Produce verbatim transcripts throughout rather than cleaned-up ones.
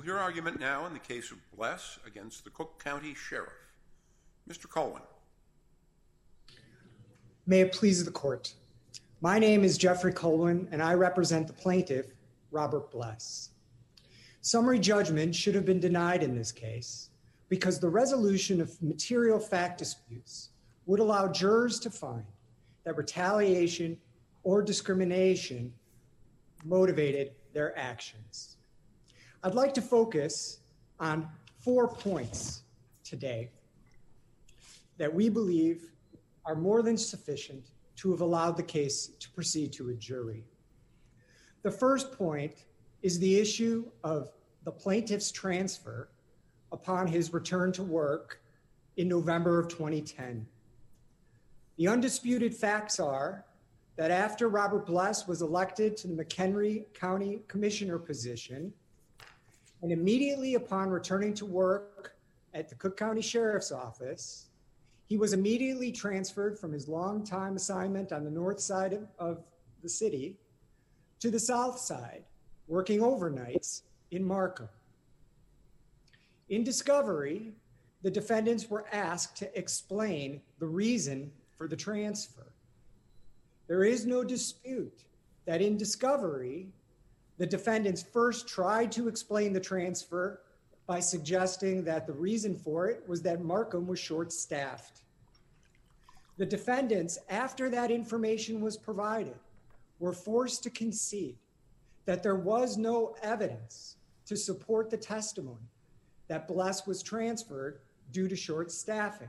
hear argument now in the case of Bless against the Cook County Sheriff. Mister Colwin. May it please the court. My name is Jeffrey Colwin, and I represent the plaintiff, Robert Bless. Summary judgment should have been denied in this case because the resolution of material fact disputes would allow jurors to find that retaliation or discrimination motivated their actions. I'd like to focus on four points today that we believe are more than sufficient to have allowed the case to proceed to a jury. The first point is the issue of the plaintiff's transfer upon his return to work in November of twenty ten. The undisputed facts are that after Robert Bless was elected to the McHenry County Commissioner position, and immediately upon returning to work at the Cook County Sheriff's Office, he was immediately transferred from his longtime assignment on the north side of, of the city to the south side, working overnights in Markham. In discovery, the defendants were asked to explain the reason for the transfer. There is no dispute that in discovery, the defendants first tried to explain the transfer by suggesting that the reason for it was that Markham was short-staffed. The defendants, after that information was provided, were forced to concede that there was no evidence to support the testimony that Bless was transferred due to short staffing.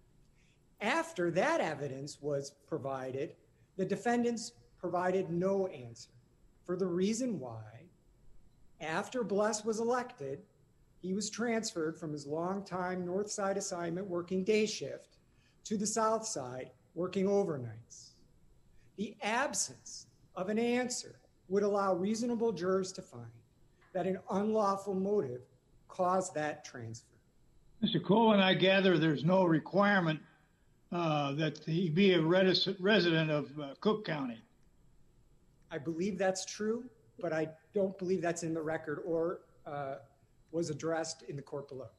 After that evidence was provided, the defendants provided no answer for the reason why, after Bless was elected, he was transferred from his longtime north side assignment working day shift to the south side working overnights. The absence of an answer would allow reasonable jurors to find that an unlawful motive caused that transfer. Mister Colwin, I gather there's no requirement uh, that he be a res- resident of uh, Cook County. I believe that's true, but I don't believe that's in the record or uh, was addressed in the court below.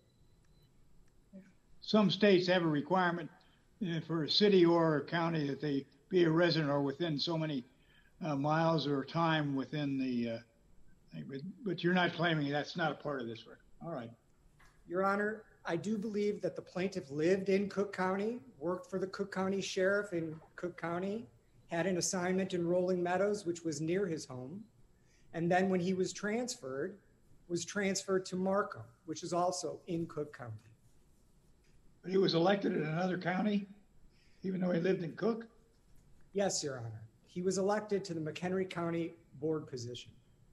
Some states have a requirement uh, for a city or a county that they be a resident or within so many uh, miles or time within the uh, thing, but, but you're not claiming that's not a part of this record. All right. Your Honor, I do believe that the plaintiff lived in Cook County, worked for the Cook County Sheriff in Cook County, had an assignment in Rolling Meadows, which was near his home. And then when he was transferred, was transferred to Markham, which is also in Cook County. But he was elected in another county, even though he lived in Cook? Yes, Your Honor. He was elected to the McHenry County Board position.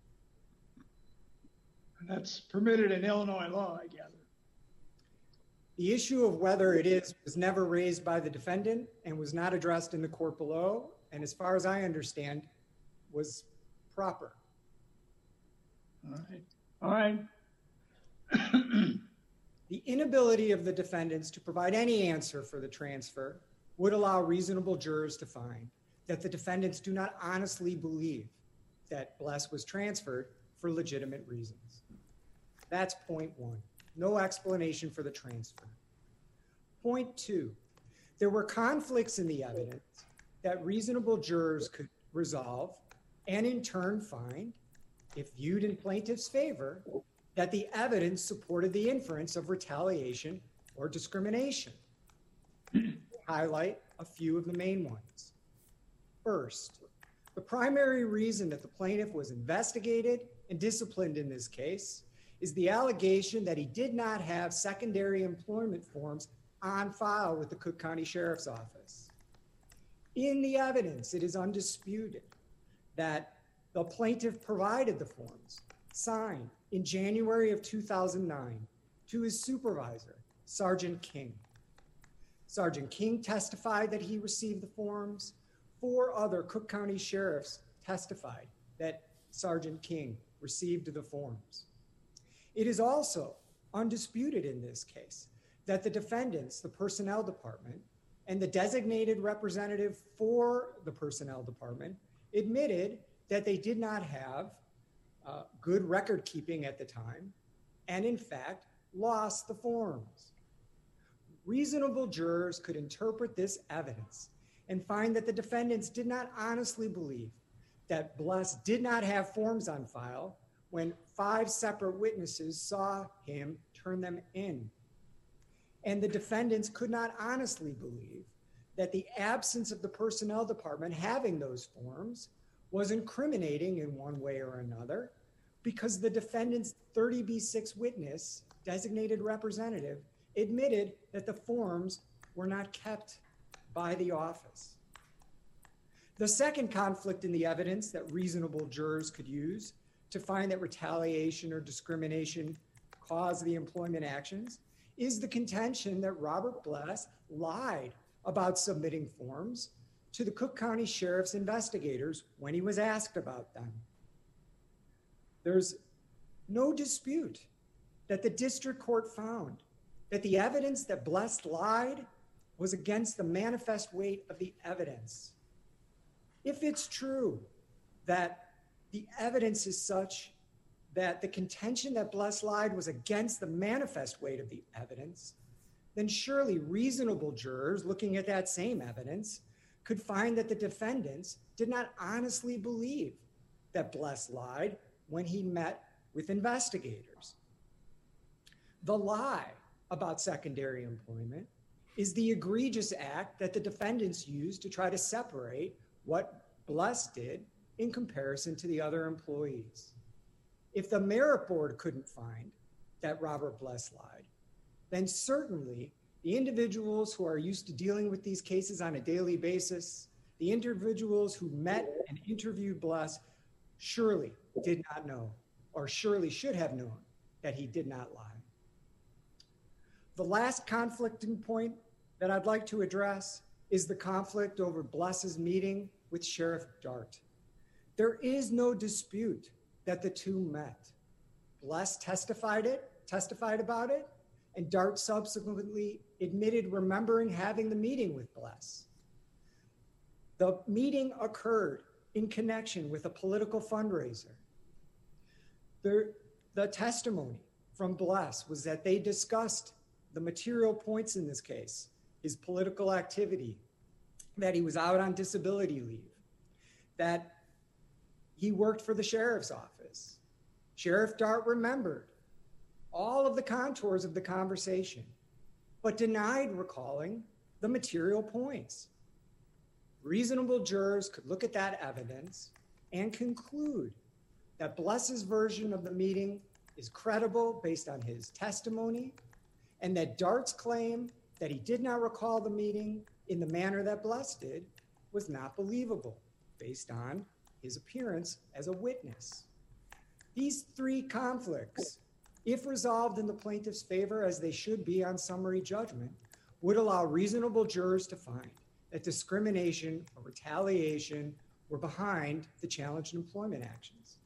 And that's permitted in Illinois law, I gather. The issue of whether it is was never raised by the defendant and was not addressed in the court below, and as far as I understand, was proper. All right. All right. The inability of the defendants to provide any answer for the transfer would allow reasonable jurors to find that the defendants do not honestly believe that Bless was transferred for legitimate reasons. That's point one. No explanation for the transfer. Point two, there were conflicts in the evidence that reasonable jurors could resolve and in turn find, if viewed in plaintiff's favor, that the evidence supported the inference of retaliation or discrimination. Highlight a few of the main ones. First, the primary reason that the plaintiff was investigated and disciplined in this case is the allegation that he did not have secondary employment forms on file with the Cook County Sheriff's Office. In the evidence, it is undisputed that the plaintiff provided the forms signed in January of two thousand nine to his supervisor, Sergeant King. Sergeant King testified that he received the forms. Four other Cook County sheriffs testified that Sergeant King received the forms. It is also undisputed in this case that the defendants, the personnel department, and the designated representative for the personnel department admitted that they did not have uh, good record keeping at the time and in fact lost the forms. Reasonable jurors could interpret this evidence and find that the defendants did not honestly believe that Bless did not have forms on file when five separate witnesses saw him turn them in. And the defendants could not honestly believe that the absence of the personnel department having those forms was incriminating in one way or another, because the defendant's thirty B six witness, designated representative, admitted that the forms were not kept by the office. The second conflict in the evidence that reasonable jurors could use to find that retaliation or discrimination caused the employment actions is the contention that Robert Bless lied about submitting forms to the Cook County Sheriff's investigators when he was asked about them. There's no dispute that the district court found that the evidence that Bless lied was against the manifest weight of the evidence. If it's true that the evidence is such that the contention that Bless lied was against the manifest weight of the evidence, then surely reasonable jurors looking at that same evidence could find that the defendants did not honestly believe that Bless lied when he met with investigators. The lie about secondary employment is the egregious act that the defendants used to try to separate what Bless did in comparison to the other employees. If the merit board couldn't find that Robert Bless lied, then certainly the individuals who are used to dealing with these cases on a daily basis, the individuals who met and interviewed Bless, surely did not know, or surely should have known, that he did not lie. The last conflicting point that I'd like to address is the conflict over Bless's meeting with Sheriff Dart. There is no dispute that the two met. Bless testified it, testified about it, and Dart subsequently admitted remembering having the meeting with Bless. The meeting occurred in connection with a political fundraiser. The, the testimony from Bless was that they discussed the material points in this case, his political activity, that he was out on disability leave, that he worked for the sheriff's office. Sheriff Dart remembered all of the contours of the conversation, but denied recalling the material points. Reasonable jurors could look at that evidence and conclude that Bless's version of the meeting is credible based on his testimony, and that Dart's claim that he did not recall the meeting in the manner that Bless did was not believable based on his appearance as a witness. These three conflicts, if resolved in the plaintiff's favor, as they should be on summary judgment, would allow reasonable jurors to find that discrimination or retaliation were behind the challenged employment actions.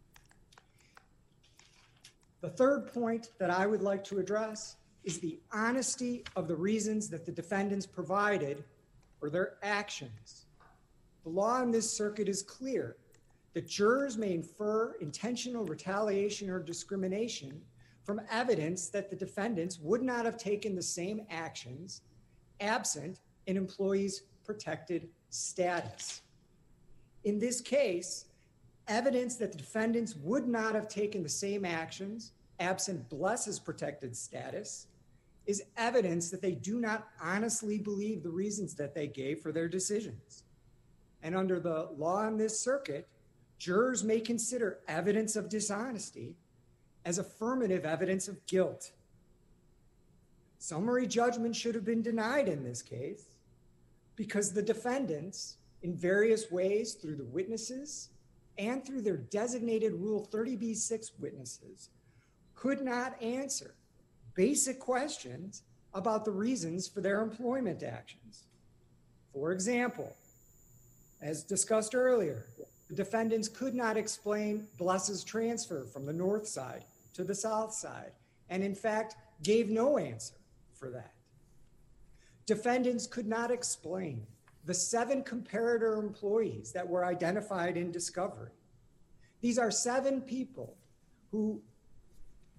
The third point that I would like to address is the honesty of the reasons that the defendants provided for their actions. The law in this circuit is clear that jurors may infer intentional retaliation or discrimination from evidence that the defendants would not have taken the same actions absent an employee's protected status. In this case, evidence that the defendants would not have taken the same actions absent Bless's protected status is evidence that they do not honestly believe the reasons that they gave for their decisions. And under the law in this circuit, jurors may consider evidence of dishonesty as affirmative evidence of guilt. Summary judgment should have been denied in this case because the defendants, in various ways through the witnesses and through their designated Rule thirty B six witnesses, could not answer basic questions about the reasons for their employment actions. For example, as discussed earlier, the defendants could not explain Bless's transfer from the north side to the south side, and in fact, gave no answer for that. Defendants could not explain the seven comparator employees that were identified in discovery. These are seven people who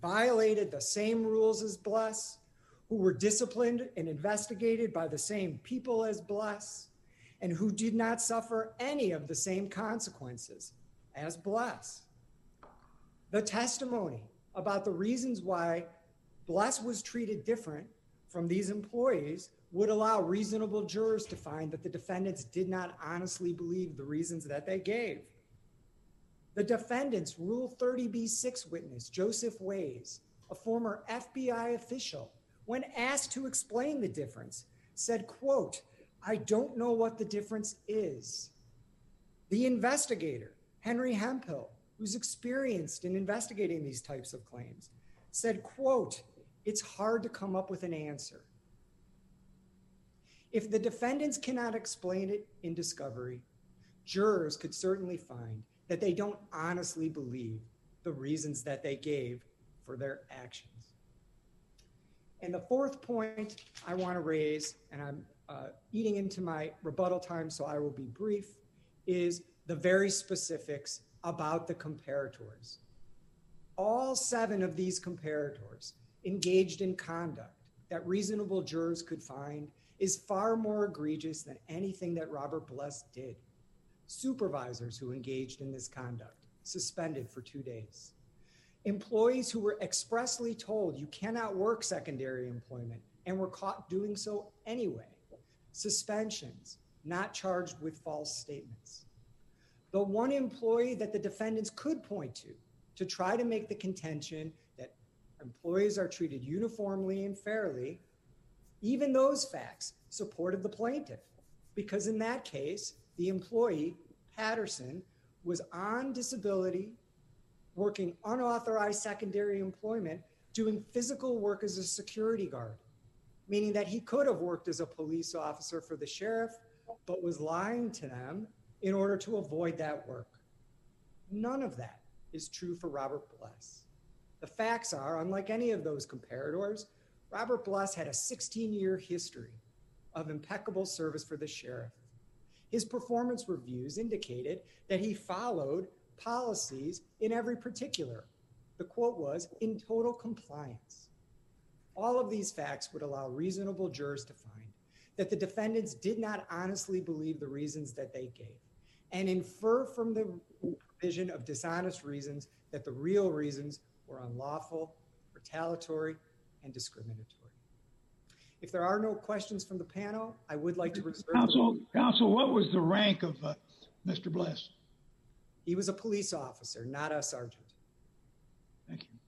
violated the same rules as Bless, who were disciplined and investigated by the same people as Bless, and who did not suffer any of the same consequences as Bless. The testimony about the reasons why Bless was treated different from these employees would allow reasonable jurors to find that the defendants did not honestly believe the reasons that they gave. The defendant's Rule thirty B six witness, Joseph Ways, a former F B I official, when asked to explain the difference, said, quote, "I don't know what the difference is." The investigator, Henry Hemphill, who's experienced in investigating these types of claims, said, quote, "It's hard to come up with an answer." If the defendants cannot explain it in discovery, jurors could certainly find that they don't honestly believe the reasons that they gave for their actions. And the fourth point I want to raise, and I'm uh, eating into my rebuttal time, so I will be brief, is the very specifics about the comparators. All seven of these comparators engaged in conduct that reasonable jurors could find is far more egregious than anything that Robert Bless did. Supervisors who engaged in this conduct, suspended for two days. Employees who were expressly told you cannot work secondary employment and were caught doing so anyway. Suspensions, not charged with false statements. The one employee that the defendants could point to to try to make the contention that employees are treated uniformly and fairly, even those facts supported the plaintiff, because in that case, the employee, Patterson, was on disability, working unauthorized secondary employment, doing physical work as a security guard, meaning that he could have worked as a police officer for the sheriff, but was lying to them in order to avoid that work. None of that is true for Robert Bless. The facts are, unlike any of those comparators, Robert Bless had a sixteen-year history of impeccable service for the sheriff. His performance reviews indicated that he followed policies in every particular. The quote was, "in total compliance." All of these facts would allow reasonable jurors to find that the defendants did not honestly believe the reasons that they gave and infer from the provision of dishonest reasons that the real reasons were unlawful, retaliatory, and discriminatory. If there are no questions from the panel, I would like to reserve... Counsel, counsel, what was the rank of uh, Mister Bless? He was a police officer, not a sergeant. Thank you.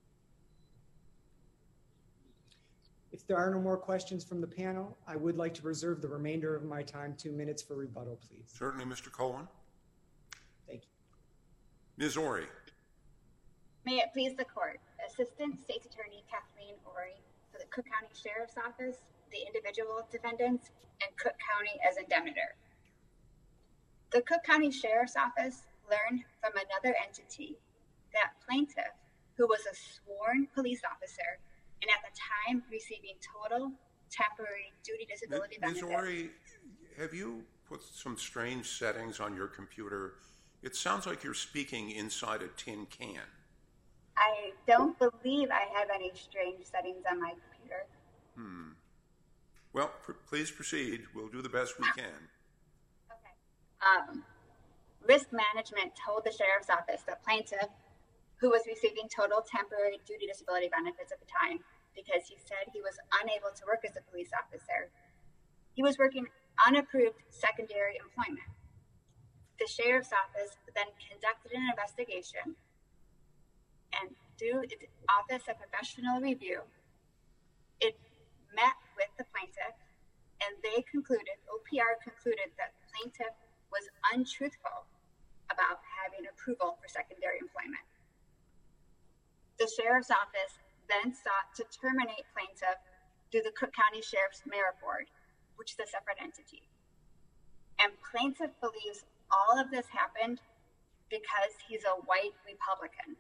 If there are no more questions from the panel, I would like to reserve the remainder of my time, two minutes for rebuttal, please. Certainly, Mister Cohen. Thank you. Miz Ori. May it please the court. Assistant State's Attorney Kathleen Ori for the Cook County Sheriff's Office, the individual defendants, and Cook County as indemnitor. The Cook County Sheriff's Office learned from another entity that plaintiff, who was a sworn police officer and at the time receiving total temporary duty disability Miz benefits. Ori, have you put some strange settings on your computer? It sounds like you're speaking inside a tin can. I don't believe I have any strange settings on my computer. Hmm. Well, pr please proceed. We'll do the best we can. Okay. Um, risk management told the sheriff's office that plaintiff, who was receiving total temporary duty disability benefits at the time because he said he was unable to work as a police officer, he was working unapproved secondary employment. The sheriff's office then conducted an investigation, and through its Office of Professional Review, it met with the plaintiff, and they concluded, O P R concluded that the plaintiff was untruthful about having approval for secondary employment. The sheriff's office then sought to terminate plaintiff through the Cook County Sheriff's Merit Board, which is a separate entity. And plaintiff believes all of this happened because he's a white Republican.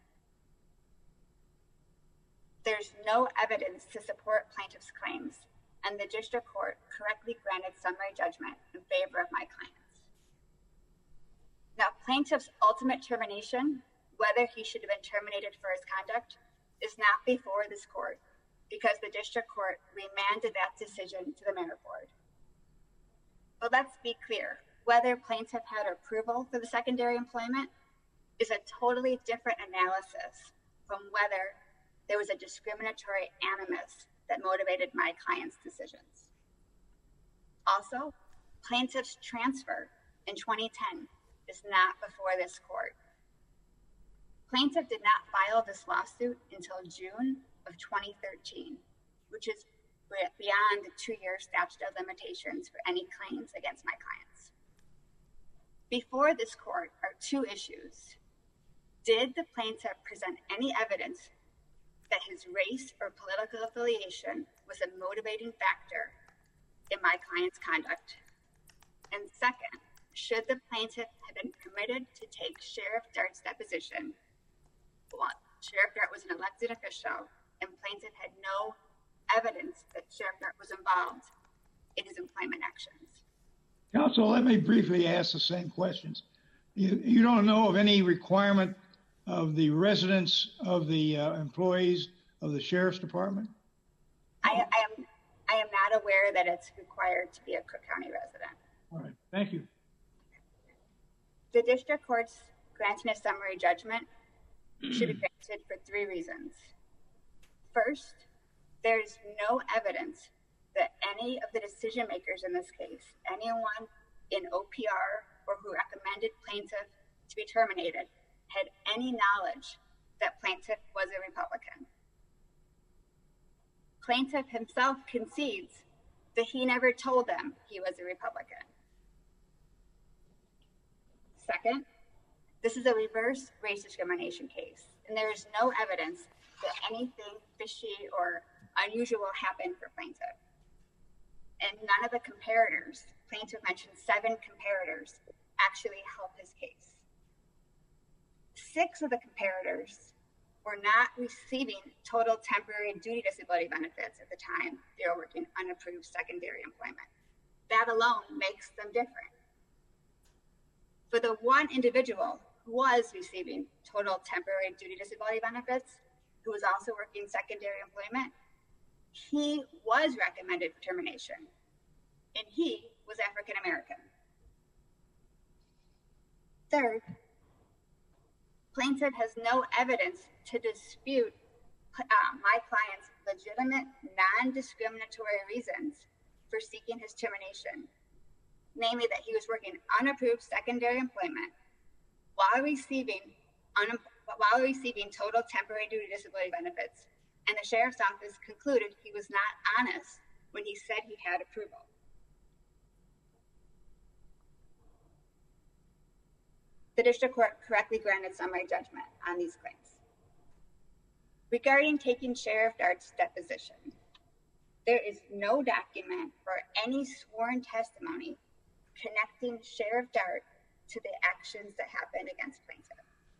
There's no evidence to support plaintiff's claims, and the district court correctly granted summary judgment in favor of my clients. Now, plaintiff's ultimate termination, whether he should have been terminated for his conduct is not before this court because the district court remanded that decision to the merit board. But let's be clear, whether plaintiff had approval for the secondary employment is a totally different analysis from whether there was a discriminatory animus that motivated my client's decisions. Also, plaintiff's transfer in twenty ten is not before this court. Plaintiff did not file this lawsuit until June of twenty thirteen, which is beyond the two-year statute of limitations for any claims against my clients. Before this court are two issues. Did the plaintiff present any evidence that his race or political affiliation was a motivating factor in my client's conduct? And second, should the plaintiff have been permitted to take Sheriff Dart's deposition? Well, Sheriff Dart was an elected official, and plaintiff had no evidence that Sheriff Dart was involved in his employment actions. Counsel, let me briefly ask the same questions. You, you don't know of any requirement of the residence of the uh, employees of the Sheriff's Department? I, I am I am not aware that it's required to be a Cook County resident. All right, thank you. The district court's granting a summary judgment should be granted for three reasons. First, there's no evidence that any of the decision makers in this case, anyone in O P R or who recommended plaintiff to be terminated, had any knowledge that plaintiff was a Republican. Plaintiff himself concedes that he never told them he was a Republican. Second, this is a reverse race discrimination case, and there is no evidence that anything fishy or unusual happened for plaintiff. And none of the comparators, plaintiff mentioned seven comparators, actually helped his case. Six of the comparators were not receiving total temporary duty disability benefits at the time they were working unapproved secondary employment. That alone makes them different. For the one individual who was receiving total temporary duty disability benefits, who was also working secondary employment, he was recommended for termination, and he was African American. Third, plaintiff has no evidence to dispute uh, my client's legitimate, non-discriminatory reasons for seeking his termination, namely that he was working unapproved secondary employment while receiving un- while receiving total temporary duty disability benefits, and the sheriff's office concluded he was not honest when he said he had approval. The district court correctly granted summary judgment on these claims. Regarding taking Sheriff Dart's deposition, there is no document or any sworn testimony connecting Sheriff Dart to the actions that happened against plaintiff.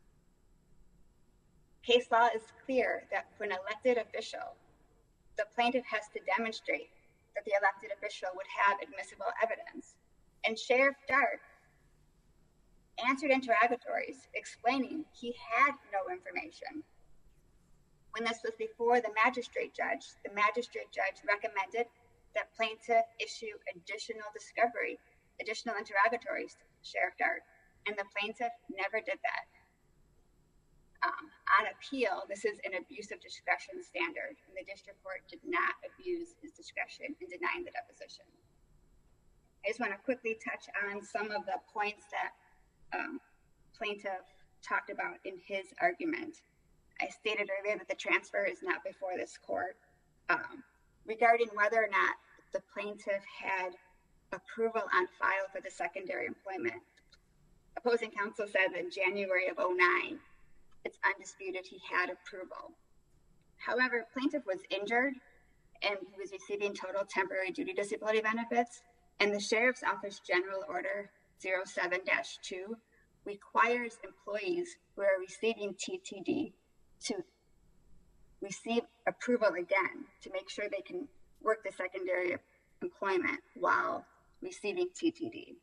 Case law is clear that for an elected official, the plaintiff has to demonstrate that the elected official would have admissible evidence. And Sheriff Dart answered interrogatories explaining he had no information. When this was before the magistrate judge, the magistrate judge recommended that plaintiff issue additional discovery, additional interrogatories to Sheriff Dart, and the plaintiff never did that. Um, on appeal, this is an abuse of discretion standard, and the district court did not abuse his discretion in denying the deposition. I just want to quickly touch on some of the points that um, plaintiff talked about in his argument. I stated earlier that the transfer is not before this court. Um, regarding whether or not the plaintiff had approval on file for the secondary employment, opposing counsel said in January of oh nine, it's undisputed he had approval. However, plaintiff was injured and he was receiving total temporary duty disability benefits, and the Sheriff's Office General Order zero seven dash two requires employees who are receiving T T D to receive approval again to make sure they can work the secondary employment while receiving T T D.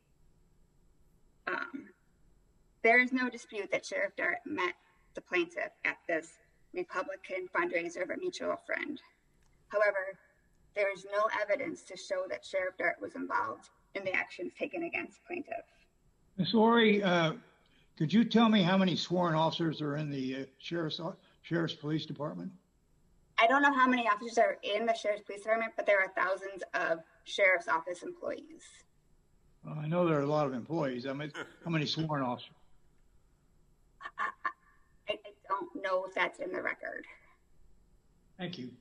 Um, there is no dispute that Sheriff Dart met the plaintiff at this Republican fundraiser of a mutual friend. However, there is no evidence to show that Sheriff Dart was involved in the actions taken against plaintiff. Miz Ori, uh, could you tell me how many sworn officers are in the uh, Sheriff's, Sheriff's Police Department? I don't know how many officers are in the Sheriff's Police Department, but there are thousands of Sheriff's Office employees. Well, I know there are a lot of employees. I mean, how many sworn officers? I, I, I don't know if that's in the record. Thank you.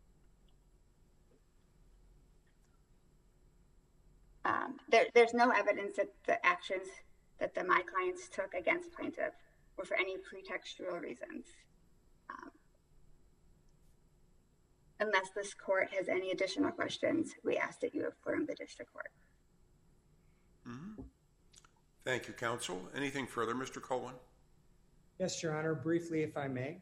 Um, there, there's no evidence that the actions that the, my clients took against plaintiff were for any pretextual reasons. Um, unless this court has any additional questions, we ask that you affirm the district court. Mm-hmm. Thank you, counsel. Anything further, Mister Colwin? Yes, Your Honor, briefly, if I may.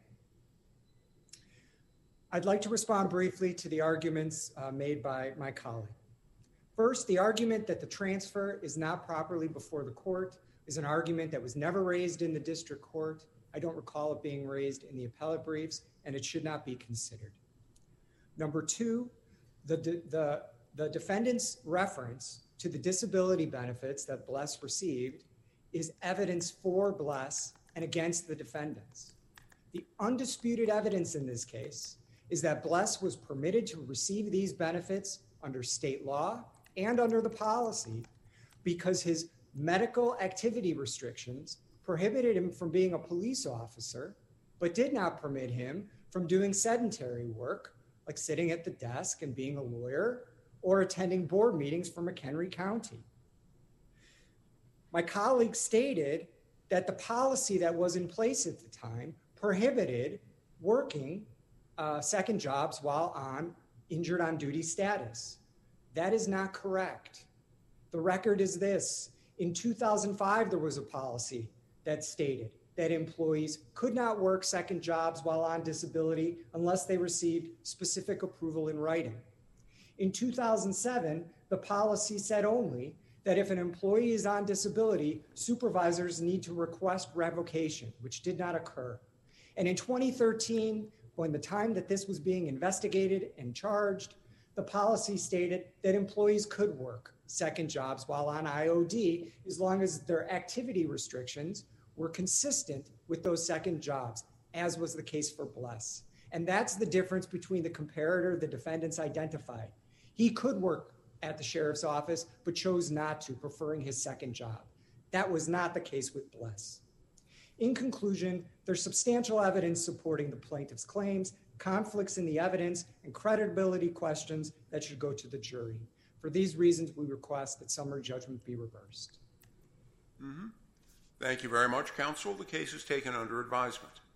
I'd like to respond briefly to the arguments uh, made by my colleague. First, the argument that the transfer is not properly before the court is an argument that was never raised in the district court. I don't recall it being raised in the appellate briefs, and it should not be considered. Number two, the, the, the defendant's reference to the disability benefits that Bless received is evidence for Bless and against the defendants. The undisputed evidence in this case is that Bless was permitted to receive these benefits under state law and under the policy because his medical activity restrictions prohibited him from being a police officer, but did not permit him from doing sedentary work like sitting at the desk and being a lawyer or attending board meetings for McHenry County. My colleague stated that the policy that was in place at the time prohibited working uh, second jobs while on injured on duty status. That is not correct. The record is this. In two thousand five, there was a policy that stated that employees could not work second jobs while on disability unless they received specific approval in writing. In two thousand seven, the policy said only that if an employee is on disability, supervisors need to request revocation, which did not occur. And in twenty thirteen, when the time that this was being investigated and charged, the policy stated that employees could work second jobs while on I O D as long as their activity restrictions were consistent with those second jobs, as was the case for Bless. And that's the difference between the comparator the defendants identified. He could work at the sheriff's office, but chose not to, preferring his second job. That was not the case with Bless. In conclusion, there's substantial evidence supporting the plaintiff's claims, conflicts in the evidence, and credibility questions that should go to the jury. For these reasons, we request that summary judgment be reversed. Mm-hmm. Thank you very much, counsel. The case is taken under advisement.